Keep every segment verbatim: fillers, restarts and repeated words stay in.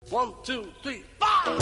One, two, three, five.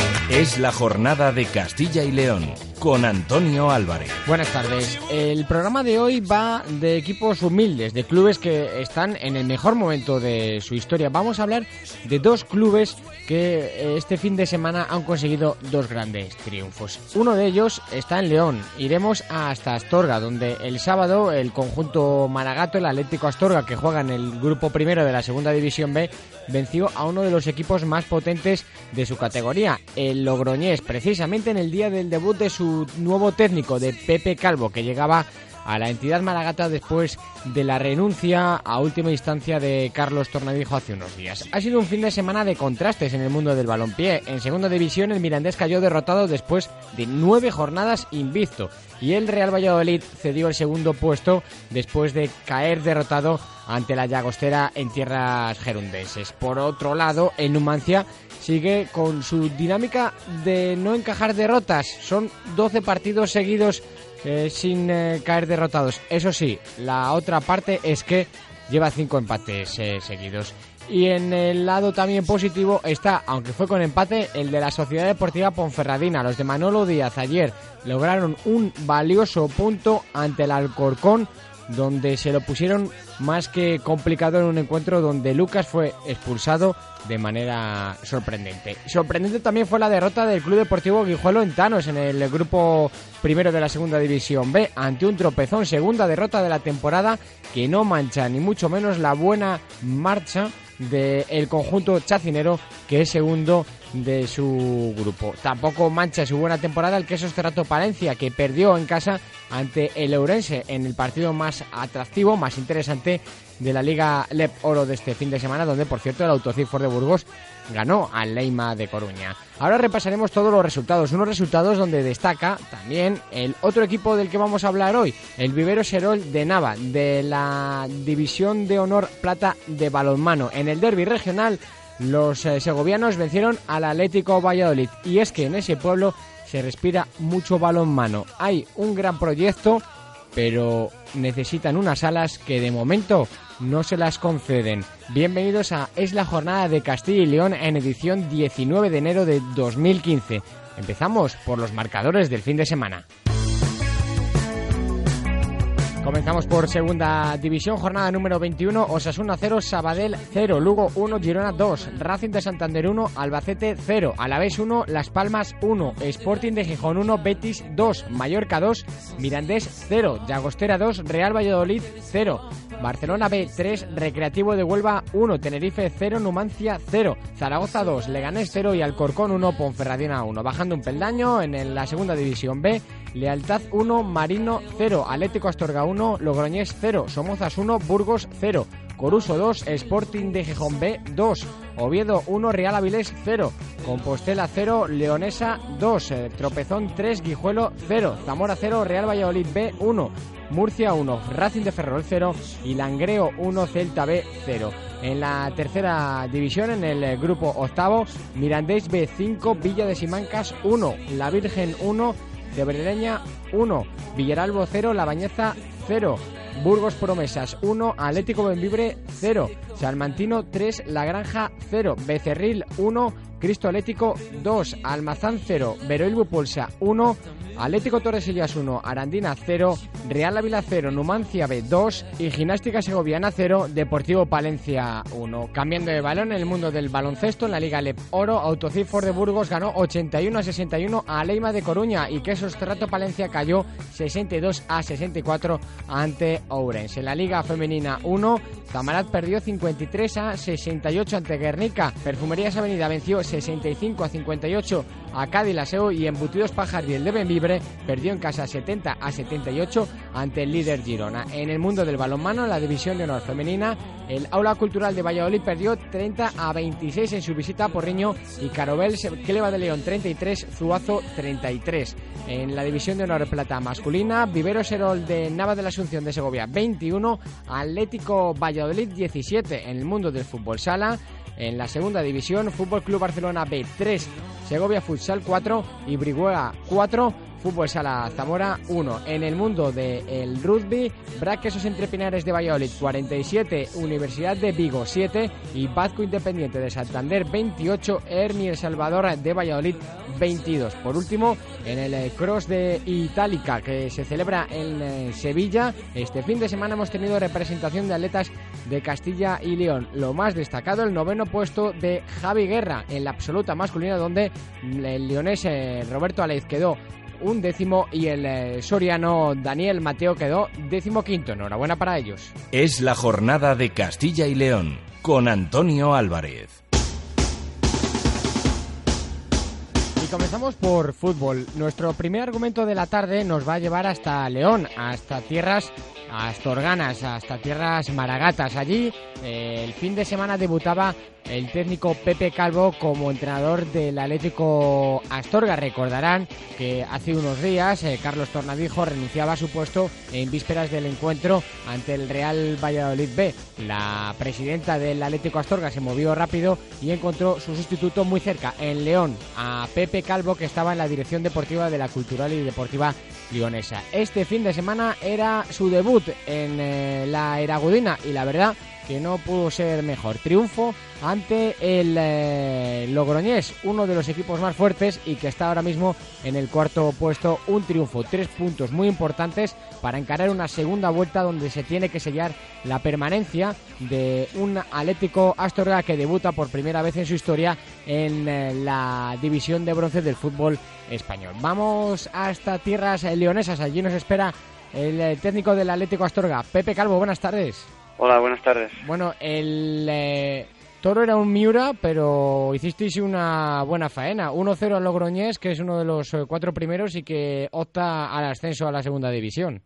Es la jornada de Castilla y León, con Antonio Álvarez. Buenas tardes. El programa de hoy va de equipos humildes, de clubes que están en el mejor momento de su historia. Vamos a hablar de dos clubes que este fin de semana han conseguido dos grandes triunfos. Uno de ellos está en León. Iremos hasta Astorga, donde el sábado el conjunto Maragato, el Atlético Astorga, que juega en el grupo primero de la Segunda División B, venció a uno de los equipos más potentes de su categoría, el Logroñés, precisamente en el día del debut de su nuevo técnico, de Pepe Calvo, que llegaba a la entidad maragata después de la renuncia a última instancia de Carlos Tornadijo hace unos días. Ha sido un fin de semana de contrastes en el mundo del balompié. En segunda división el Mirandés cayó derrotado después de nueve jornadas invicto, y el Real Valladolid cedió el segundo puesto después de caer derrotado ante la Llagostera en tierras gerundenses. Por otro lado, el Numancia sigue con su dinámica de no encajar derrotas. Son doce partidos seguidos eh, sin eh, caer derrotados. Eso sí, la otra parte es que lleva cinco empates eh, seguidos. Y en el lado también positivo está, aunque fue con empate, el de la Sociedad Deportiva Ponferradina. Los de Manolo Díaz ayer lograron un valioso punto ante el Alcorcón, donde se lo pusieron más que complicado en un encuentro donde Lucas fue expulsado de manera sorprendente. Sorprendente también fue la derrota del Club Deportivo Guijuelo en Tanos, en el grupo primero de la Segunda División B, ante un tropezón. Segunda derrota de la temporada que no mancha ni mucho menos la buena marcha del conjunto chacinero, que es segundo de su grupo. Tampoco mancha su buena temporada el Quesos Cerrato Palencia, que perdió en casa ante el Ourense en el partido más atractivo, más interesante de la Liga Lep Oro de este fin de semana, donde por cierto el Autocifor de Burgos ganó al Leima de Coruña. Ahora repasaremos todos los resultados, unos resultados donde destaca también el otro equipo del que vamos a hablar hoy, el Vivero Serol de Nava, de la División de Honor Plata de balonmano. En el derbi regional, los eh, segovianos vencieron al Atlético Valladolid, y es que en ese pueblo se respira mucho balonmano. Hay un gran proyecto, pero necesitan unas alas que de momento no se las conceden. Bienvenidos a Es la Jornada de Castilla y León en edición diecinueve de enero de dos mil quince. Empezamos por los marcadores del fin de semana. Comenzamos por segunda división, jornada número veintiuno, Osasuna cero, Sabadell cero, Lugo uno, Girona dos, Racing de Santander uno, Albacete cero, Alavés uno, Las Palmas uno, Sporting de Gijón uno, Betis dos, Mallorca dos, Mirandés cero, Llagostera dos, Real Valladolid cero, Barcelona B tres, Recreativo de Huelva uno, Tenerife cero, Numancia cero, Zaragoza dos, Leganés cero y Alcorcón uno, Ponferradina uno. Bajando un peldaño en la segunda división B, Lealtad uno, Marino cero, Atlético Astorga uno, Logroñés cero, Somozas uno, Burgos cero, Coruso dos, Sporting de Gijón B dos, Oviedo uno, Real Avilés cero, Compostela cero, Leonesa dos, eh, Tropezón tres, Guijuelo cero, Zamora cero, Real Valladolid B uno, Murcia uno, Racing de Ferrol cero y Langreo uno, Celta B cero. En la tercera división, en el grupo octavo, Mirandés B cinco, Villa de Simancas uno, La Virgen uno, Cebrereña uno, Villaralbo cero, La Bañeza cero, Burgos Promesas uno, Atlético Bembibre cero, Salmantino tres, La Granja cero, Becerril uno, Cristo Atlético dos, Almazán cero, Veroil Bupolsa uno, Atlético Torresillas uno, Arandina cero, Real Ávila cero, Numancia B dos y Gimnástica Segoviana cero, Deportivo Palencia uno. Cambiando de balón en el mundo del baloncesto, en la Liga Lep Oro, Autocifor de Burgos ganó ochenta y uno a sesenta y uno a Leima de Coruña y Quesos Cerrato Palencia cayó sesenta y dos a sesenta y cuatro ante Ourense. En la Liga Femenina uno, Zamarat perdió cincuenta y tres a sesenta y ocho ante Guernica, Perfumerías Avenida venció sesenta y cinco a cincuenta y ocho a Cádiz Laseo y Embutidos Pajar y el de Bembibre perdió en casa setenta a setenta y ocho ante el líder Girona. En el mundo del balonmano, en la división de honor femenina, el Aula Cultural de Valladolid perdió treinta a veintiséis en su visita a Porriño y Carobel Cleva de León treinta y tres, Zuazo treinta y tres. En la división de honor plata masculina, Vivero Serol de Nava de la Asunción de Segovia veintiuno, Atlético Valladolid diecisiete. En el mundo del fútbol sala, en la segunda división, Fútbol Club Barcelona B tres, Segovia Futsal cuatro y Brihuega cuatro, Fútbol Sala Zamora uno. En el mundo del rugby, Braquesos Entre Pinares de Valladolid cuarenta y siete, Universidad de Vigo siete y Bazco Independiente de Santander veintiocho, Hermi El Salvador de Valladolid veintidós. Por último, en el Cross de Itálica que se celebra en Sevilla, este fin de semana hemos tenido representación de atletas de Castilla y León. Lo más destacado, el noveno puesto de Javi Guerra en la absoluta masculina, donde el leonés eh, Roberto Alaiz quedó un décimo y el eh, soriano Daniel Mateo quedó décimo quinto. Enhorabuena para ellos. Es la jornada de Castilla y León con Antonio Álvarez. Y comenzamos por fútbol. Nuestro primer argumento de la tarde nos va a llevar hasta León, hasta tierras astorganas, hasta tierras maragatas. Allí eh, el fin de semana debutaba el técnico Pepe Calvo como entrenador del Atlético Astorga. Recordarán que hace unos días eh, Carlos Tornadijo renunciaba a su puesto en vísperas del encuentro ante el Real Valladolid B. La presidenta del Atlético Astorga se movió rápido y encontró su sustituto muy cerca, en León, a Pepe Calvo, que estaba en la dirección deportiva de la Cultural y Deportiva Leonesa. Este fin de semana era su debut en eh, la Eragudina y la verdad que no pudo ser mejor. Triunfo ante el eh, Logroñés, uno de los equipos más fuertes y que está ahora mismo en el cuarto puesto. Un triunfo, tres puntos muy importantes para encarar una segunda vuelta donde se tiene que sellar la permanencia de un Atlético Astorga que debuta por primera vez en su historia en eh, la división de bronce del fútbol español. Vamos hasta tierras leonesas, allí nos espera el eh, técnico del Atlético Astorga, Pepe Calvo. Buenas tardes. Hola, buenas tardes. Bueno, el eh, toro era un Miura, pero hicisteis una buena faena. uno cero al Logroñés, que es uno de los eh, cuatro primeros y que opta al ascenso a la segunda división.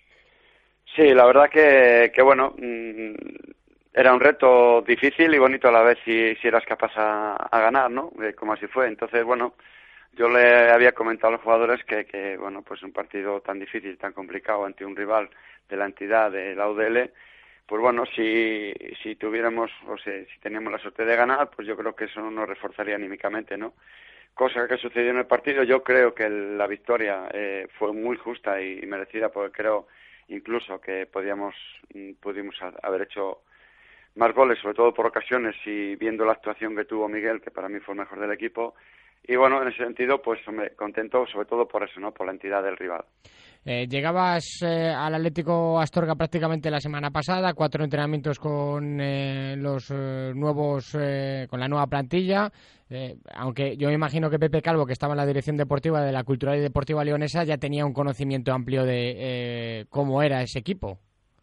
Sí, la verdad que, que bueno, mmm, era un reto difícil y bonito a la vez si, si eras capaz a, a ganar, ¿no? Eh, como así fue. Entonces, bueno, yo le había comentado a los jugadores que, que, bueno, pues un partido tan difícil, tan complicado ante un rival de la entidad de la U D L, pues bueno, si, si tuviéramos, o sea, si teníamos la suerte de ganar, pues yo creo que eso nos reforzaría anímicamente, ¿no? Cosa que sucedió en el partido. Yo creo que el, la victoria eh, fue muy justa y, y merecida, porque creo incluso que podíamos, pudimos haber hecho más goles, sobre todo por ocasiones, y viendo la actuación que tuvo Miguel, que para mí fue el mejor del equipo. Y bueno, en ese sentido, pues hombre, contento sobre todo por eso, ¿no? Por la entidad del rival. Eh, llegabas eh, al Atlético Astorga prácticamente la semana pasada, cuatro entrenamientos con eh, los eh, nuevos, eh, con la nueva plantilla, eh, aunque yo me imagino que Pepe Calvo, que estaba en la dirección deportiva de la Cultural y Deportiva Leonesa, ya tenía un conocimiento amplio de eh, cómo era ese equipo.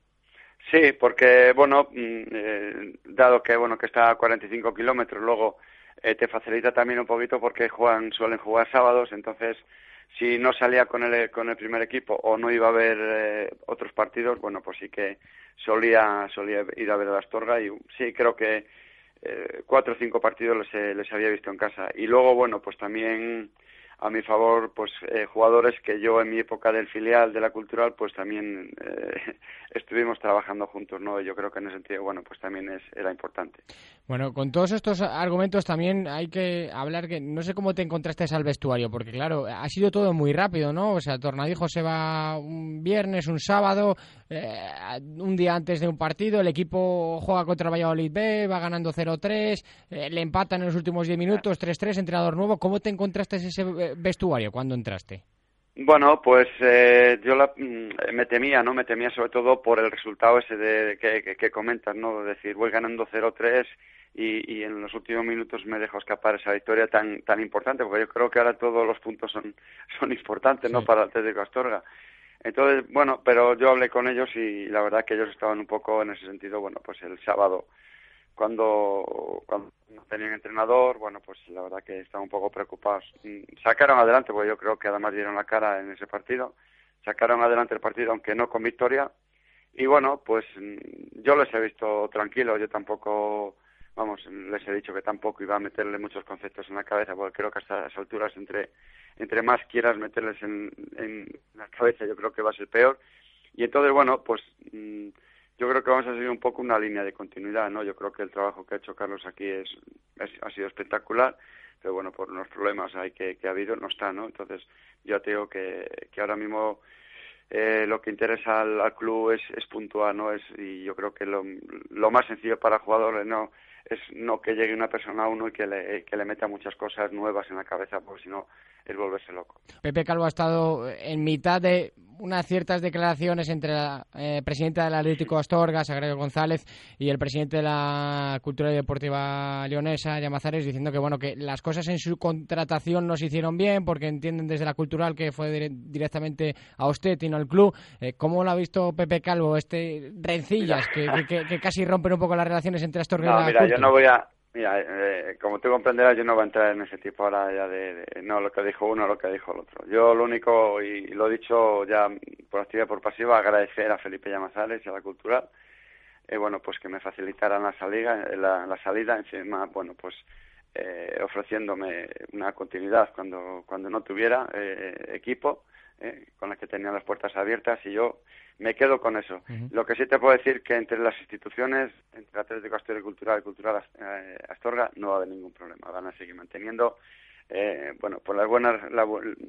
Sí, porque bueno, eh, dado que bueno que está a cuarenta y cinco kilómetros, luego eh, te facilita también un poquito porque juegan, suelen jugar sábados, entonces si no salía con el con el primer equipo o no iba a haber eh, otros partidos, bueno, pues sí que solía solía ir a ver a Astorga y sí creo que eh, cuatro o cinco partidos les, les había visto en casa. Y luego, bueno, pues también a mi favor, pues eh, jugadores que yo en mi época del filial de la Cultural, pues también eh, estuvimos trabajando juntos, ¿no? Yo creo que en ese sentido, bueno, pues también es, era importante. Bueno, con todos estos argumentos también hay que hablar que no sé cómo te encontraste al vestuario, porque claro, ha sido todo muy rápido, ¿no? O sea, Tornadijo se va un viernes, un sábado, eh, un día antes de un partido, el equipo juega contra el Valladolid B, va ganando cero tres, eh, le empatan en los últimos diez minutos, tres tres, entrenador nuevo. ¿Cómo te encontraste ese vestuario cuando entraste? Bueno, pues eh, yo la, me temía, ¿no? Me temía sobre todo por el resultado ese de, de que, que, que comentas, ¿no? Es decir, voy ganando cero tres y, y en los últimos minutos me dejo escapar esa victoria tan tan importante, porque yo creo que ahora todos los puntos son son importantes, ¿no? Sí. Para el Atlético Astorga. Entonces, bueno, pero yo hablé con ellos y la verdad que ellos estaban un poco en ese sentido, bueno, pues el sábado cuando cuando no tenían entrenador, bueno, pues la verdad que estaban un poco preocupados. Sacaron adelante, porque yo creo que además dieron la cara en ese partido, sacaron adelante el partido, aunque no con victoria, y bueno, pues yo les he visto tranquilos, yo tampoco, vamos, les he dicho que tampoco iba a meterle muchos conceptos en la cabeza, porque creo que hasta las alturas, entre entre más quieras meterles en, en la cabeza, yo creo que va a ser peor, y entonces, bueno, pues yo creo que vamos a seguir un poco una línea de continuidad, ¿no? Yo creo que el trabajo que ha hecho Carlos aquí es, es ha sido espectacular, pero bueno, por los problemas hay que, que ha habido, no está, ¿no? Entonces, yo te digo que, que ahora mismo eh, lo que interesa al, al club es, es puntuar, ¿no? Es, y yo creo que lo, lo más sencillo para jugadores, ¿no? Es no que llegue una persona a uno y que le, que le meta muchas cosas nuevas en la cabeza, porque si no es volverse loco. Pepe Calvo ha estado en mitad de unas ciertas declaraciones entre la eh, presidenta del Atlético Astorga, Sagrario González, y el presidente de la Cultura y Deportiva Leonesa, Llamazares, diciendo que bueno que las cosas en su contratación no se hicieron bien porque entienden desde la cultural que fue dire- directamente a usted y no al club. Eh, ¿Cómo lo ha visto Pepe Calvo este rencillas que, que, que casi rompen un poco las relaciones entre Astorga no, y la mira, Cultura? yo no voy a Mira, eh, como tú comprenderás, yo no voy a entrar en ese tipo ahora ya de, de no lo que dijo uno, lo que dijo el otro. Yo lo único, y lo he dicho ya por activa y por pasiva, agradecer a Felipe Llamazares y a la Cultural, eh, bueno, pues que me facilitaran la salida, la, la salida, encima, bueno, pues eh, ofreciéndome una continuidad cuando cuando no tuviera eh, equipo, eh, con la que tenía las puertas abiertas, y yo me quedo con eso. Uh-huh. Lo que sí te puedo decir que entre las instituciones, entre Atlético Astorga y Cultural y Cultural eh, Astorga, no va a haber ningún problema. Van a seguir manteniendo, eh, bueno, por las buenas, la,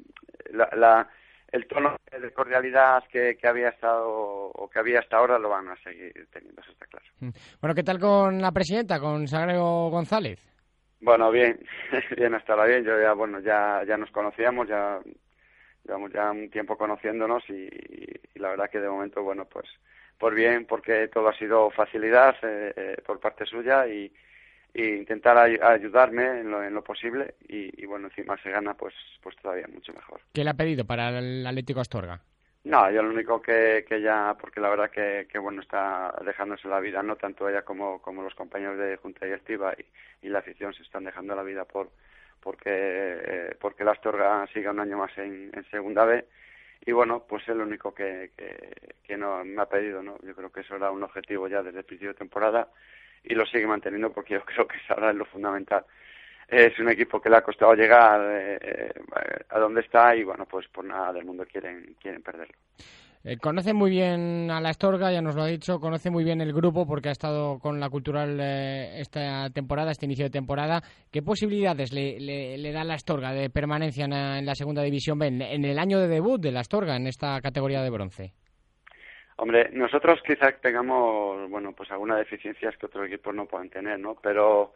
la, la, el tono de cordialidad que, que había estado o que había hasta ahora lo van a seguir teniendo, eso está claro. Bueno, ¿qué tal con la presidenta, con Sagrario González? Bueno, bien, bien, hasta ahora bien. Yo ya, bueno, ya, ya nos conocíamos, ya llevamos ya un tiempo conociéndonos y, y la verdad que de momento, bueno, pues por bien, porque todo ha sido facilidad eh, eh, por parte suya y, y intentar ay- ayudarme en lo, en lo posible y, y bueno, encima se gana, pues pues todavía mucho mejor. ¿Qué le ha pedido para el Atlético Astorga? No, yo lo único que, que ya, porque la verdad que, que bueno, está dejándose la vida, no tanto ella como, como los compañeros de Junta Directiva y, y la afición se están dejando la vida por porque eh, porque la Astorga siga un año más en, en Segunda B y bueno, pues es lo único que, que, que no me ha pedido, ¿no? Yo creo que eso era un objetivo ya desde el principio de temporada y lo sigue manteniendo porque yo creo que ahora es lo fundamental. Es un equipo que le ha costado llegar eh, a donde está y bueno, pues por nada del mundo quieren quieren perderlo. Eh, conoce muy bien a la Astorga, ya nos lo ha dicho, conoce muy bien el grupo porque ha estado con la Cultural eh, esta temporada, este inicio de temporada. ¿Qué posibilidades le, le, le da la Astorga de permanencia en, en la Segunda División B, en, en el año de debut de la Astorga en esta categoría de bronce? Hombre, nosotros quizás tengamos, bueno, pues algunas deficiencias que otros equipos no pueden tener, ¿no? Pero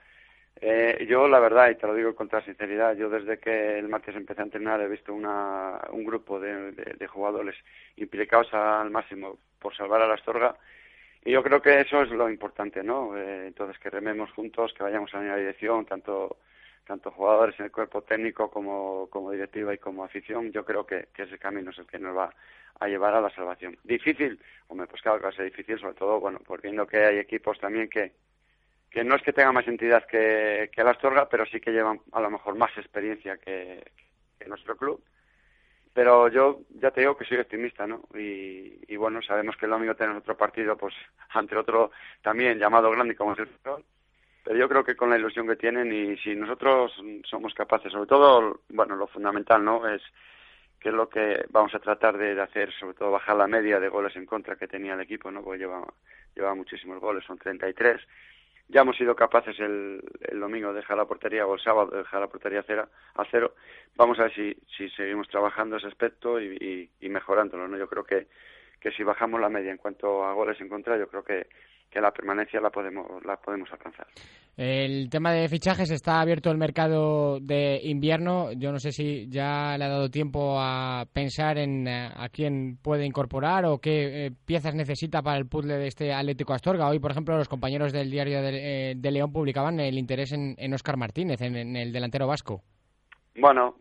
Eh, yo, la verdad, y te lo digo con toda sinceridad, yo desde que el martes empecé a entrenar he visto una, un grupo de, de, de jugadores implicados al máximo por salvar a la Astorga y yo creo que eso es lo importante, ¿no? Eh, entonces, que rememos juntos, que vayamos a la misma dirección, tanto tanto jugadores en el cuerpo técnico como, como directiva y como afición, yo creo que, que ese camino es el que nos va a llevar a la salvación. ¿Difícil? Hombre, pues claro que va a ser difícil, sobre todo, bueno, pues viendo que hay equipos también que que no es que tengan más entidad que, que la Astorga, pero sí que llevan a lo mejor más experiencia que, que nuestro club. Pero yo ya te digo que soy optimista, ¿no? Y, y bueno, sabemos que el domingo tenemos otro partido, pues ante otro también llamado grande como es el fútbol. Pero yo creo que con la ilusión que tienen y si nosotros somos capaces, sobre todo, bueno, lo fundamental, ¿no? Es que es lo que vamos a tratar de hacer, sobre todo bajar la media de goles en contra que tenía el equipo, ¿no? Porque lleva, lleva muchísimos goles, son treinta y tres. Ya hemos sido capaces el, el domingo de dejar la portería, o el sábado de dejar la portería a cero, a cero. Vamos a ver si, si seguimos trabajando ese aspecto y, y, y mejorándolo, ¿no? Yo creo que, que si bajamos la media en cuanto a goles en contra, yo creo que, que la permanencia la podemos, la podemos alcanzar. El tema de fichajes, está abierto el mercado de invierno. Yo no sé si ya le ha dado tiempo a pensar en a quién puede incorporar o qué eh, piezas necesita para el puzzle de este Atlético Astorga. Hoy, por ejemplo, los compañeros del Diario de, eh, de León publicaban el interés en, en Óscar Martínez, en, en el delantero vasco. Bueno,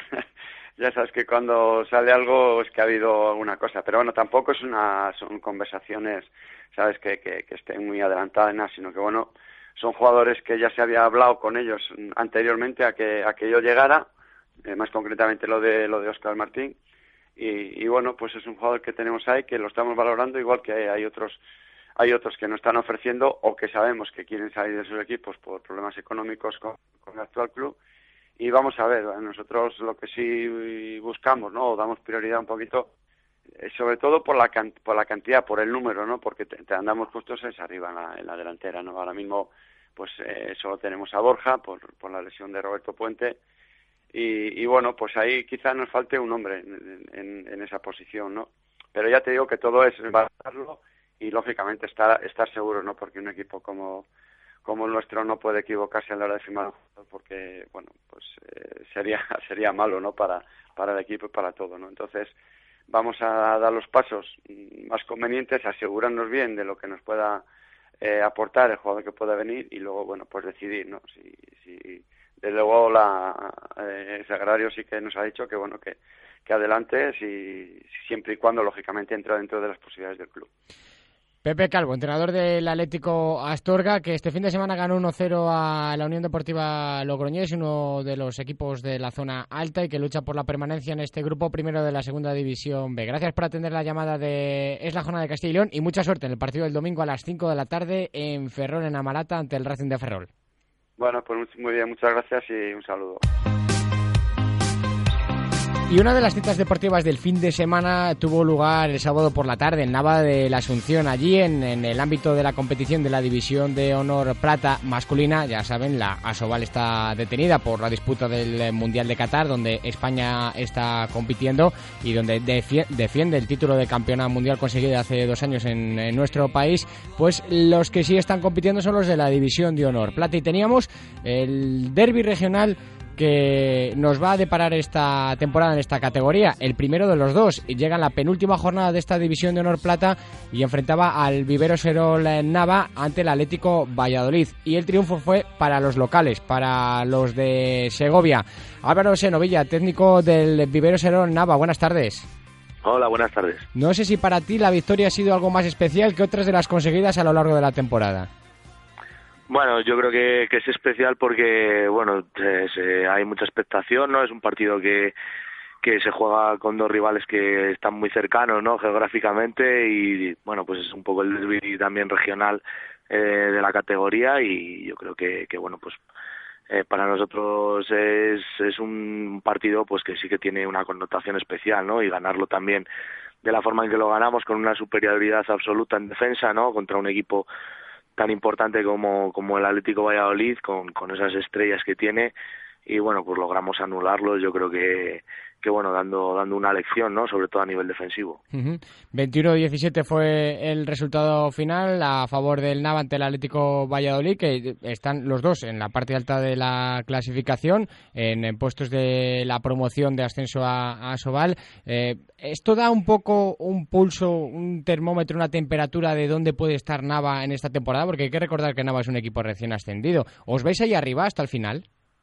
ya sabes que cuando sale algo es que ha habido alguna cosa, pero bueno, tampoco es una son conversaciones, sabes, que, que, que estén muy adelantadas, nada, sino que bueno, son jugadores que ya se había hablado con ellos anteriormente a que a que yo llegara, eh, más concretamente lo de lo de Óscar Martín, y, y bueno, pues es un jugador que tenemos ahí que lo estamos valorando, igual que hay otros hay otros que nos están ofreciendo o que sabemos que quieren salir de sus equipos por problemas económicos con, con el actual club. Y vamos a ver, nosotros lo que sí buscamos, ¿no? O damos prioridad un poquito eh, sobre todo por la can, por la cantidad, por el número, ¿no? Porque te, te andamos justos es arriba en la, en la delantera, ¿no? Ahora mismo pues eh, solo tenemos a Borja por, por la lesión de Roberto Puente y, y bueno, pues ahí quizás nos falte un hombre en, en, en esa posición, ¿no? Pero ya te digo que todo es valorarlo y lógicamente estar, estar seguros, ¿no? Porque un equipo como como el nuestro no puede equivocarse a la hora de firmar, porque bueno, pues eh, sería sería malo, ¿no? Para para el equipo y para todo, ¿no? Entonces vamos a dar los pasos más convenientes, asegurarnos bien de lo que nos pueda eh, aportar el jugador que pueda venir y luego, bueno, pues decidir, ¿no? Si, si desde luego la eh, Sagrario sí que nos ha dicho que, bueno, que, que adelante, si, siempre y cuando, lógicamente, entra dentro de las posibilidades del club. Pepe Calvo, entrenador del Atlético Astorga, que este fin de semana ganó uno cero a la Unión Deportiva Logroñés, uno de los equipos de la zona alta y que lucha por la permanencia en este grupo primero de la Segunda División B. Gracias por atender la llamada de Es la Jornada de Castilla y León y mucha suerte en el partido del domingo a las cinco de la tarde en Ferrol, en Amarata, ante el Racing de Ferrol. Bueno, pues muy bien, muchas gracias y un saludo. Y una de las citas deportivas del fin de semana tuvo lugar el sábado por la tarde en Nava de la Asunción. Allí, en, en el ámbito de la competición de la División de Honor Plata masculina, ya saben, la Asobal está detenida por la disputa del Mundial de Qatar, donde España está compitiendo y donde defi- defiende el título de campeona mundial conseguido hace dos años en, en nuestro país. Pues los que sí están compitiendo son los de la División de Honor Plata. Y teníamos el derbi regional que nos va a deparar esta temporada en esta categoría, el primero de los dos, y llega en la penúltima jornada de esta División de Honor Plata y enfrentaba al Vivero Serol Nava ante el Atlético Valladolid, y el triunfo fue para los locales, para los de Segovia. Álvaro Senovilla, técnico del Vivero Serol Nava, buenas tardes. Hola, buenas tardes. No sé si para ti la victoria ha sido algo más especial que otras de las conseguidas a lo largo de la temporada. Bueno, yo creo que, que es especial porque, bueno, es, eh, hay mucha expectación, ¿no? Es un partido que, que se juega con dos rivales que están muy cercanos, ¿no? Geográficamente y, bueno, pues es un poco el derbi también regional eh, de la categoría y yo creo que, que bueno, pues eh, para nosotros es, es un partido pues que sí que tiene una connotación especial, ¿no? Y ganarlo también de la forma en que lo ganamos, con una superioridad absoluta en defensa, ¿no? Contra un equipo tan importante como, como el Atlético Valladolid, con, con esas estrellas que tiene, y bueno, pues logramos anularlos, yo creo que, que bueno, dando dando una lección, ¿no? Sobre todo a nivel defensivo. Uh-huh. veintiuno diecisiete fue el resultado final a favor del Nava ante el Atlético Valladolid, que están los dos en la parte alta de la clasificación, en, en puestos de la promoción de ascenso a, a Asobal. Eh, esto da un poco un pulso, un termómetro, una temperatura de dónde puede estar Nava en esta temporada, porque hay que recordar que Nava es un equipo recién ascendido. ¿Os veis ahí arriba hasta el final?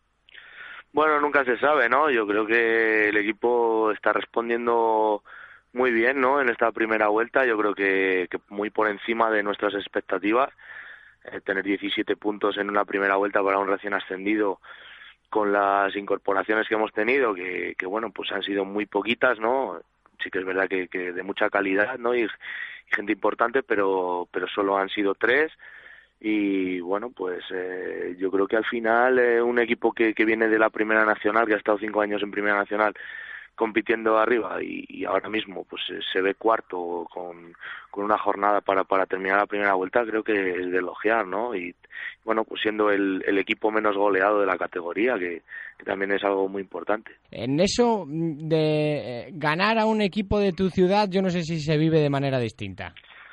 Bueno, nunca se sabe, ¿no? Yo creo que el equipo está respondiendo muy bien, ¿no? En esta primera vuelta, yo creo que, que muy por encima de nuestras expectativas. Eh, tener diecisiete puntos en una primera vuelta para un recién ascendido, con las incorporaciones que hemos tenido, que, que bueno, pues han sido muy poquitas, ¿no? Sí que es verdad que, que de mucha calidad, ¿no? Y, y gente importante, pero, pero solo han sido tres. Y bueno, pues eh, yo creo que al final eh, un equipo que, que viene de la Primera Nacional, que ha estado cinco años en Primera Nacional compitiendo arriba y, y ahora mismo pues eh, se ve cuarto con, con una jornada para, para terminar la primera vuelta, creo que es de elogiar, ¿no? Y bueno, pues siendo el, el equipo menos goleado de la categoría, que, que también es algo muy importante. En eso de ganar a un equipo de tu ciudad, yo no sé si se vive de manera distinta.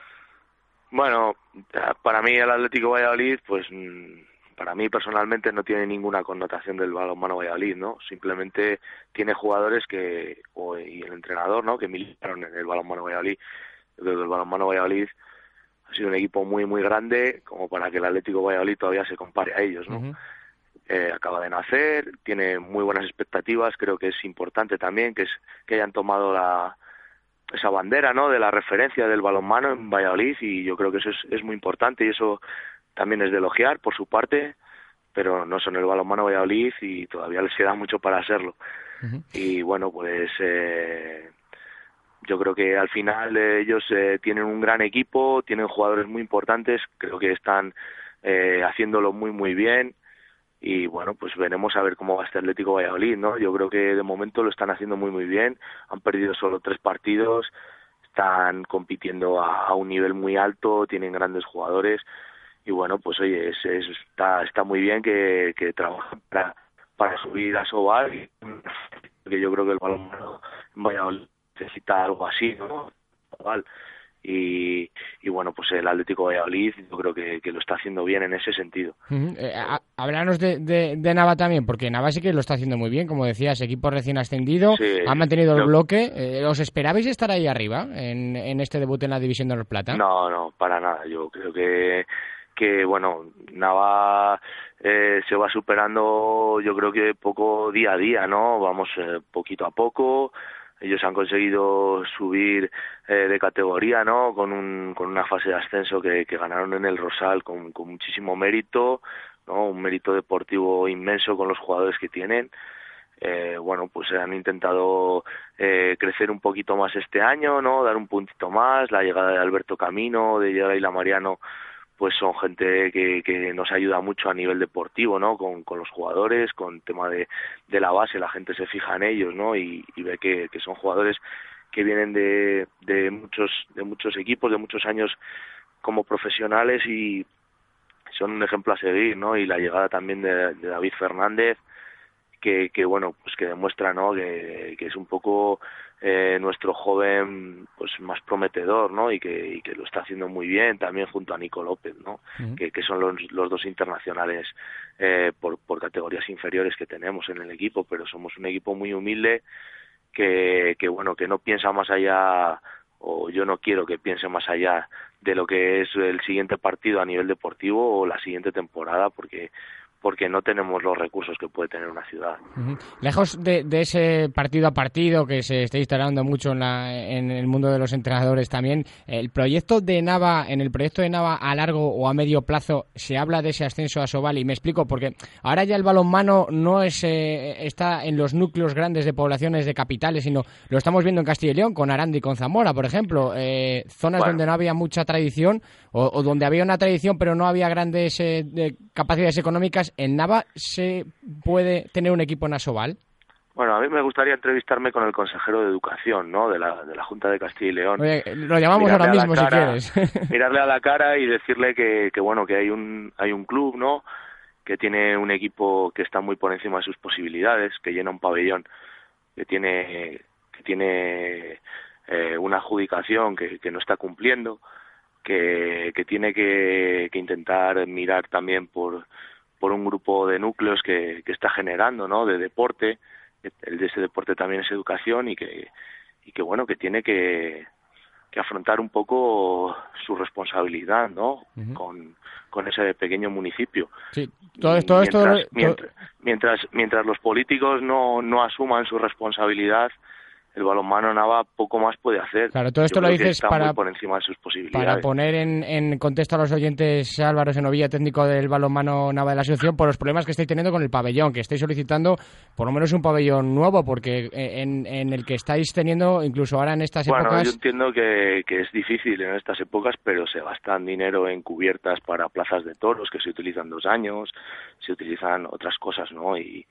Bueno, para mí el Atlético Valladolid, pues para mí personalmente no tiene ninguna connotación del balonmano Valladolid, ¿no? Simplemente tiene jugadores que, o, y el entrenador, ¿no? Que militaron en el balonmano Valladolid. Yo creo que el balonmano Valladolid ha sido un equipo muy, muy grande como para que el Atlético Valladolid todavía se compare a ellos, ¿no? Uh-huh. Eh, acaba de nacer, tiene muy buenas expectativas, creo que es importante también que, es, que hayan tomado la esa bandera, ¿no? De la referencia del balonmano en Valladolid, y yo creo que eso es, es muy importante y eso también es de elogiar por su parte, pero no son el balonmano Valladolid y todavía les queda mucho para hacerlo. Uh-huh. Y bueno, pues eh, yo creo que al final eh, ellos eh, tienen un gran equipo, tienen jugadores muy importantes, creo que están eh, haciéndolo muy muy bien. Y bueno, pues veremos a ver cómo va este Atlético Valladolid, ¿no? Yo creo que de momento lo están haciendo muy muy bien, han perdido solo tres partidos están compitiendo a, a un nivel muy alto, tienen grandes jugadores y bueno, pues oye, es, es, está, está muy bien que, que trabajen para, para subir a Sobal, porque yo creo que el balonmano en Valladolid necesita algo así, ¿no? Sobal. Y, y bueno, pues el Atlético Valladolid yo creo que, que lo está haciendo bien en ese sentido. Uh-huh. Eh, Háblanos de, de, de Nava también, porque Nava sí que lo está haciendo muy bien, como decías, equipo recién ascendido, sí, ha mantenido el yo... bloque. Eh, ¿Os esperabais estar ahí arriba en, en este debut en la División de Honor Plata? No, no, para nada. Yo creo que, que bueno, Nava eh, se va superando, yo creo que poco día a día, ¿no? Vamos eh, poquito a poco. Ellos han conseguido subir eh, de categoría, ¿no? Con un con una fase de ascenso que, que ganaron en el Rosal con, con muchísimo mérito, ¿no? Un mérito deportivo inmenso con los jugadores que tienen. Eh, bueno, pues han intentado eh, crecer un poquito más este año, ¿no? Dar un puntito más. La llegada de Alberto Camino, de Yaela Mariano, pues son gente que, que nos ayuda mucho a nivel deportivo, ¿no? Con, con los jugadores, con el tema de, de la base, la gente se fija en ellos, ¿no? Y, y ve que, que son jugadores que vienen de, de muchos de muchos equipos, de muchos años como profesionales y son un ejemplo a seguir, ¿no? Y la llegada también de, de David Fernández, que, que bueno, pues que demuestra, ¿no? Que, que es un poco eh, nuestro joven pues más prometedor, ¿no? Y que, y que lo está haciendo muy bien también junto a Nico López, ¿no? Uh-huh. que, que son los, los dos internacionales eh, por, por categorías inferiores que tenemos en el equipo, pero somos un equipo muy humilde que, que bueno, que no piensa más allá, o yo no quiero que piense más allá de lo que es el siguiente partido a nivel deportivo o la siguiente temporada, porque porque no tenemos los recursos que puede tener una ciudad. Uh-huh. Lejos de, de ese partido a partido que se está instalando mucho en, la, en el mundo de los entrenadores también, el proyecto de Nava, en el proyecto de Nava a largo o a medio plazo se habla de ese ascenso a Sobal, y me explico, porque ahora ya el balonmano no es eh, está en los núcleos grandes de poblaciones de capitales, sino lo estamos viendo en Castilla y León, con Aranda y con Zamora, por ejemplo, eh, zonas bueno. donde no había mucha tradición o, o donde había una tradición pero no había grandes eh, de capacidades económicas. ¿En Nava se puede tener un equipo en Asobal? Bueno, a mí me gustaría entrevistarme con el consejero de Educación, ¿no? De la, de la Junta de Castilla y León. Oye, lo llamamos mirarle ahora mismo, cara, si quieres. Mirarle a la cara y decirle que, que bueno, que hay un hay un club, ¿no? Que tiene un equipo que está muy por encima de sus posibilidades, que llena un pabellón, que tiene que tiene eh, una adjudicación que, que no está cumpliendo, que, que tiene que, que intentar mirar también por por un grupo de núcleos que, que está generando, ¿no? De deporte, el de ese deporte también es educación y que y que bueno que tiene que, que afrontar un poco su responsabilidad, ¿no? Uh-huh. Con con ese pequeño municipio. Sí, todo esto, mientras, todo, mientras, mientras mientras los políticos no no asuman su responsabilidad, el balonmano Nava poco más puede hacer. Claro, todo esto lo dices para, por encima de sus posibilidades. Para poner en, en contexto a los oyentes, Álvaro Senovilla, técnico del balonmano Nava de la Asunción, por los problemas que estáis teniendo con el pabellón, que estáis solicitando por lo menos un pabellón nuevo, porque en, en el que estáis teniendo, incluso ahora en estas bueno, épocas... Bueno, yo entiendo que, que es difícil en estas épocas, pero se gastan dinero en cubiertas para plazas de toros, que se utilizan dos años, se utilizan otras cosas, ¿no? Y...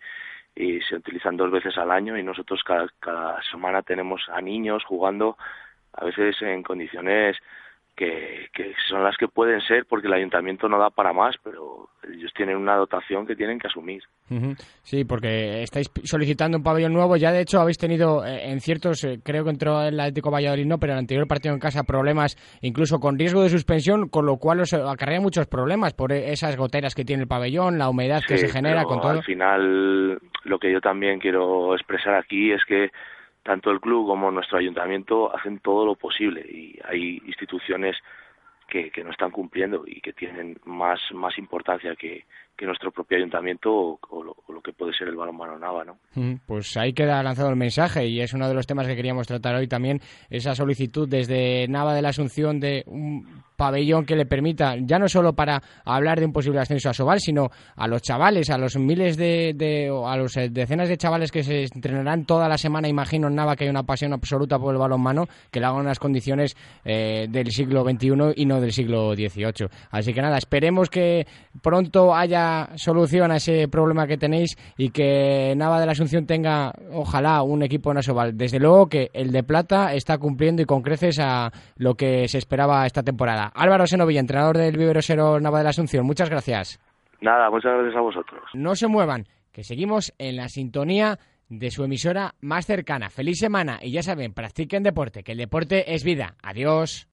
y se utilizan dos veces al año y nosotros cada, cada semana tenemos a niños jugando a veces en condiciones que, que son las que pueden ser porque el ayuntamiento no da para más, pero ellos tienen una dotación que tienen que asumir. Uh-huh. Sí, porque estáis solicitando un pabellón nuevo. Ya de hecho habéis tenido eh, en ciertos, eh, creo que entró el Atlético Valladolid, no, pero en el anterior partido en casa problemas, incluso con riesgo de suspensión, con lo cual os acarrea muchos problemas por esas goteras que tiene el pabellón, la humedad sí, que se genera con todo. Al final lo que yo también quiero expresar aquí es que tanto el club como nuestro ayuntamiento hacen todo lo posible y hay instituciones que, que no están cumpliendo y que tienen más más importancia que, que nuestro propio ayuntamiento o, o, lo, o lo que puede ser el balonmano Nava, ¿no? Pues ahí queda lanzado el mensaje y es uno de los temas que queríamos tratar hoy también, esa solicitud desde Nava de la Asunción de un pabellón que le permita, ya no solo para hablar de un posible ascenso a Sobal, sino a los chavales, a los miles de, de a los decenas de chavales que se entrenarán toda la semana, imagino en Nava que hay una pasión absoluta por el balonmano, que le hagan unas condiciones eh, del siglo veintiuno y no del siglo dieciocho. Así que nada, esperemos que pronto haya haya solución a ese problema que tenéis y que Nava de la Asunción tenga, ojalá, un equipo en Asobal. Desde luego que el de plata está cumpliendo y con creces a lo que se esperaba esta temporada. Álvaro Senovilla, entrenador del Viverosero Nava de la Asunción, muchas gracias. Nada, muchas gracias a vosotros. No se muevan, que seguimos en la sintonía de su emisora más cercana. Feliz semana y ya saben, practiquen deporte, que el deporte es vida. Adiós.